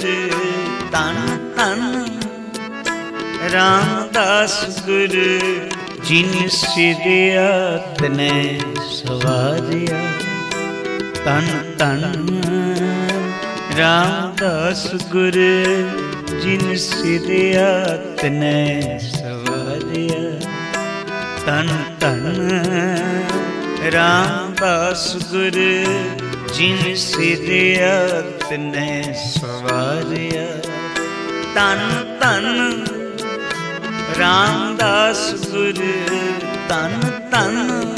गुरु तन तन रामदास गुरु जिन सिरिया तने सवारिया तन तन रामदास गुरु जिन सिरिया तने सवारिया तन तन रामदास गुरु जिन सिरिया तने सवारिया तन तन रामदास गुरु तन तन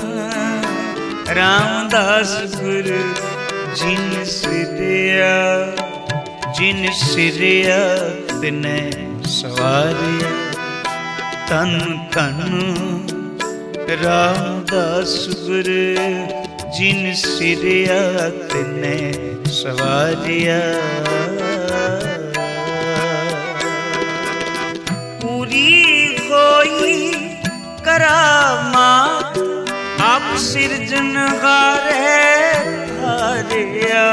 रामदास गुरु जिन सिरिया तने सवारिया तन तन रामदास गुरु जिन सिरिया तने सवारिया पूरी होई करामात आप सिरजनहार है धारिया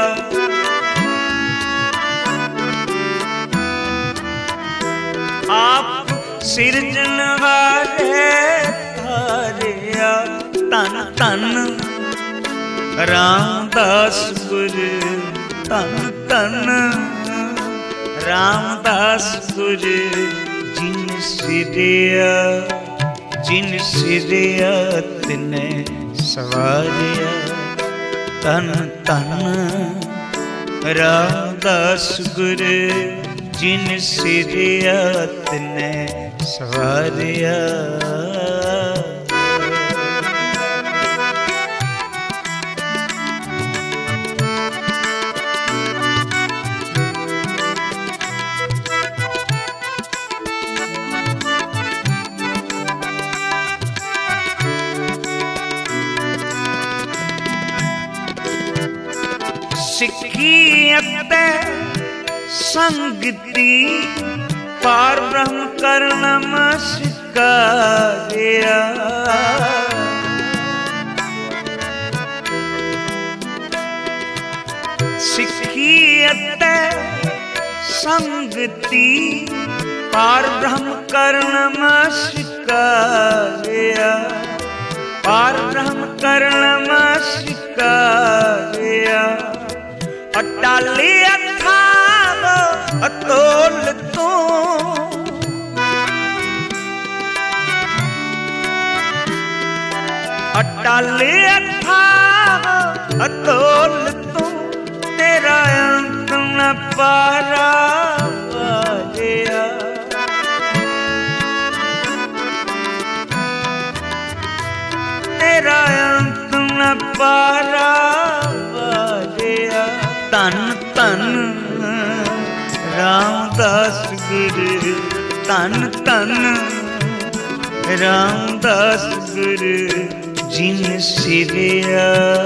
आप सिरजनहार है धारिया तन तन रामदास गुरु तन तन रामदास गुरु जिन सिरिया तने सवारिया तन तन रामदास गुरु जिन सिरिया तने सवारिया सिक्खी अते संगति पार ब्रह्म कर्ण सिखाया सिक्खी अते संगति पार ब्रह्म कर्ण सिखाया पार ब्रह्म कर्ण सिखाया अटाली अथाव अतोल तू अटाली अथाव अतोल तू तेरा अंत न पारा वाजिया तेरा अंत न पारा वाजिया तन तन रामदास गुरु तन तन रामदास गुरु जिन सिरिया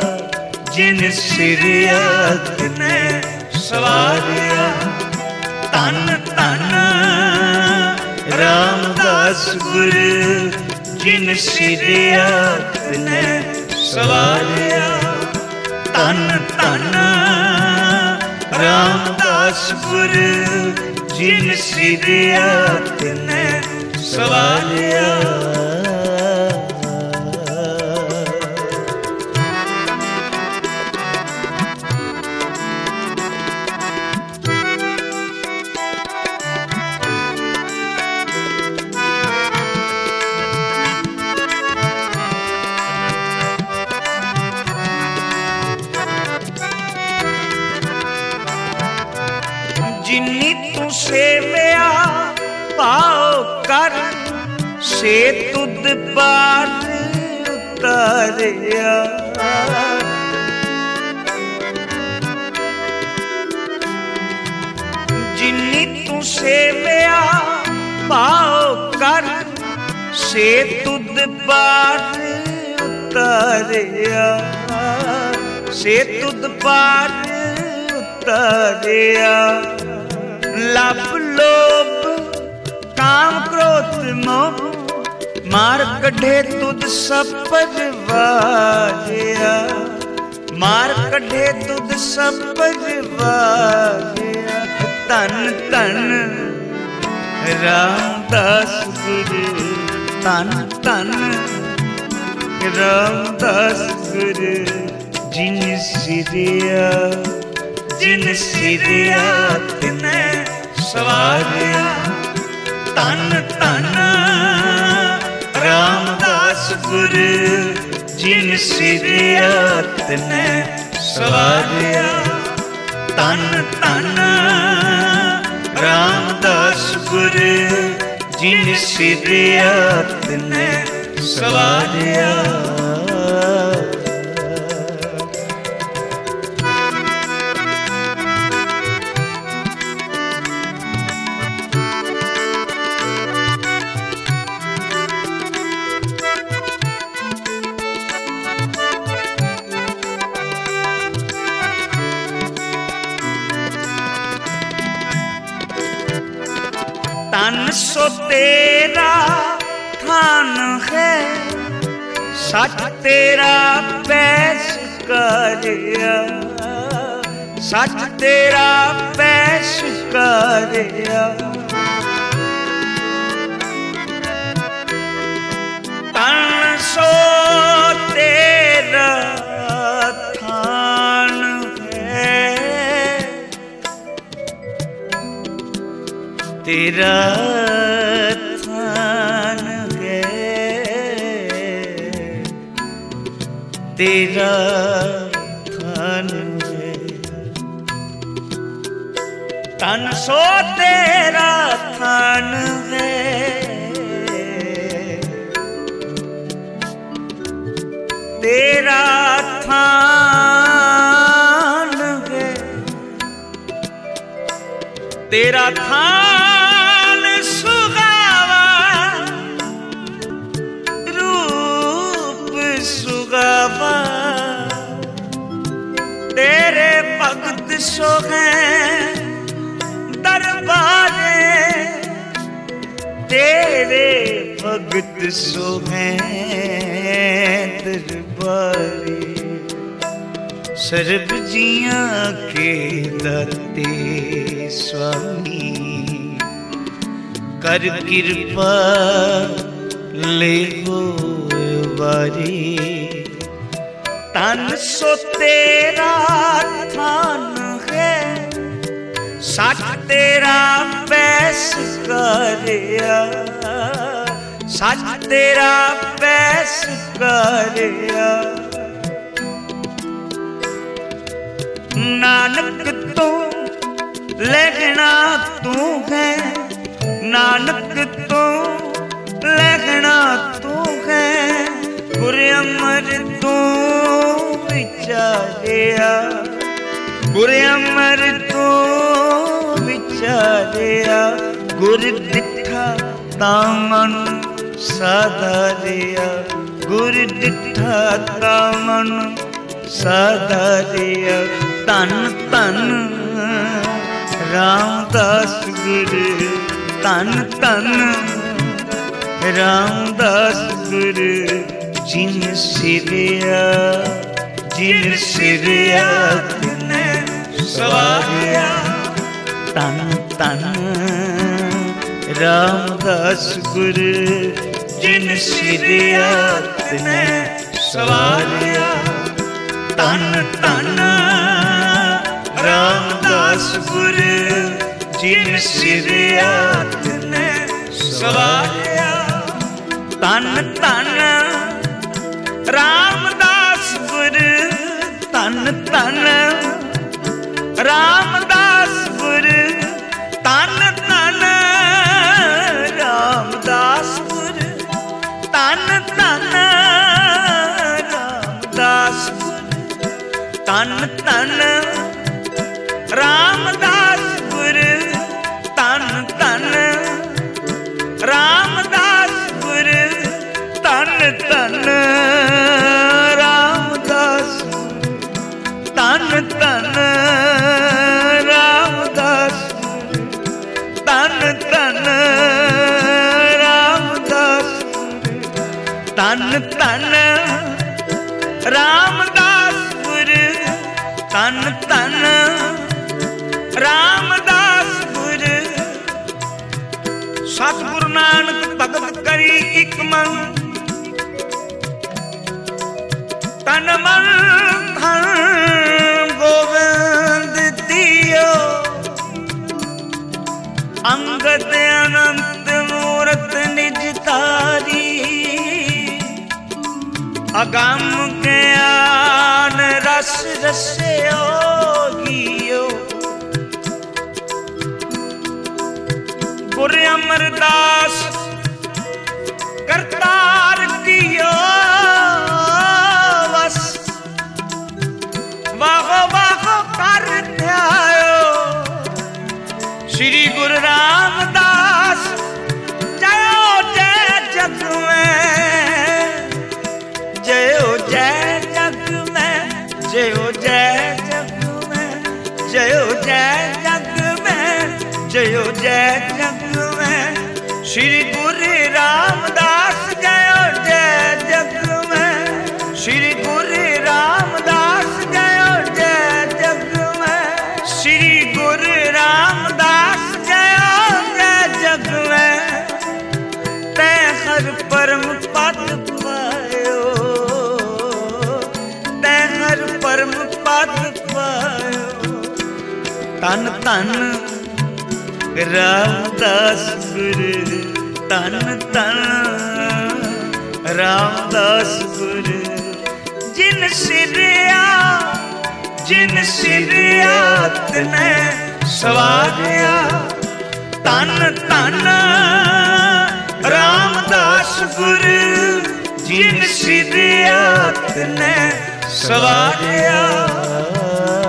तने सवारिया तन तन रामदास गुरु जिन सिरिया तने सवारिया तन तन रामदास गुरु जिन सिरिया तने सवारिया जिन्नी तू सेवया पाओ कर से तुद पार उतारिया जिन्नी तू सेवया पाओ कर से तुद पार उतारिया से तुद पार उतारिया लब लोभ काम क्रोध मोह मार कढ़े तुद सब परवारिया मार कढ़े तुद सब परवारिया धन धन रामदास गुरु धन धन रामदास गुरु जिन सिरिया तिने सवारिया धन धन रामदास गुरु जिन सिरिया तिने सवारिया धन धन रामदास गुरु जिन सिरिया तिने सवारिया। तन सो तेरा थान है सच तेरा पैस करिया सच तेरा पैस करिया। तन सो तेरा थान है तेरा थान है तेरा थान है। तन सो तेरा थान है तेरा थान है तेरा थान सुगावा रूप सुगावा तेरे भगत सो हैं दरबारे तेरे भगत सो हैं दरबारे। सर्ब जियां के दाते स्वामी कर कृपा ले हो बारी। तन सो तेरा थान है सच तेरा पैस करिया सच तेरा पैस करिया। नानक तू लेखना तू है नानक तू लेखना तू है गुर अमर तू विचारिया गुर अमर तू विचारिया। गुर दिठा तामन साधारिया गुर दिठा तामन साधारिया। तन तन रामदास गुरु तन तन रामदास गुरु जिन सिरिया तिने सवारिया। तन तन रामदास गुरु जिन सिरिया तिने सवारिया। तन तन रामदास गुरु जिन सिरिया तिने सवारिया। तन तन रामदास गुरु तन तन रामदास गुरु तन तन रामदास गुरु तन तन रामदास तन तन रामदास गुरु तन तन रामदास गुरु तन तन रामदास तन तन रामदास तन तन रामदास तन तन रामदास गुरु तन तन रामदास अंगद अनंत मूरत निज तारी, अगम ज्ञान रस रस्यो गियो। गुरु अमरदास करतार कियो बस, वाहो वाहो कर ध्यायो। श्री गुरु रामदास जयो जय जग में, जयो जय जग में, जयो जय जग में, जयो जय जग में, जयो जय जग में। श्री गुरु रामदास जयो जय जग में, श्री गुरु रामदास जयो जय जग में, श्री गुरु रामदास जयो जय जग में। तै हर परम पद पायो, तै हर परम पद पायो। तन तन रामदास गुरु, तन तन रामदास गुरु। जिन सिरिया, जिन सिरिया तने सवारिया। तन तन रामदास गुरु, जिन सिरिया तने सवारिया।